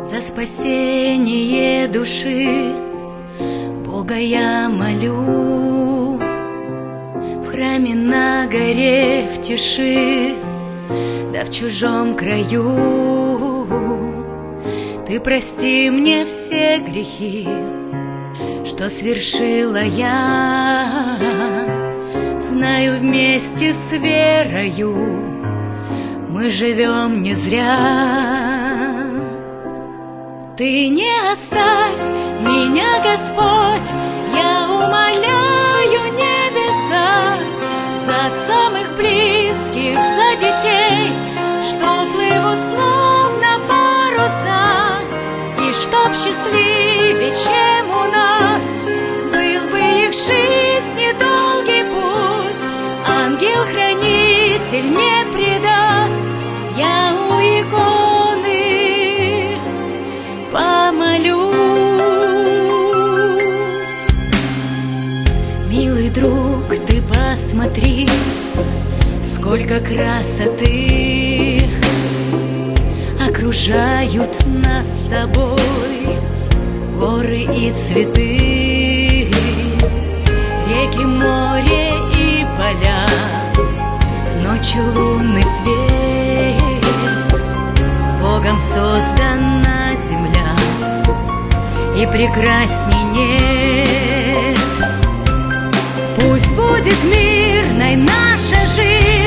За спасение души Бога я молю. В храме на горе, в тиши, да в чужом краю. Ты прости мне все грехи, что свершила я. Знаю, вместе с верою мы живем не зря. Ты не оставь меня, Господь, я умоляю небеса за самых близких, за детей, что плывут словно паруса, и чтоб счастливее, чем у нас, был бы их жизни долгий путь. Ангел-хранитель не предаст, я у иконы помолюсь. Милый друг, ты посмотри, сколько красоты окружают нас с тобой. Горы и цветы, реки, море и поля, ночью лунный свет. Богом создана земля, и прекрасней нет. Пусть будет мирной наша жизнь,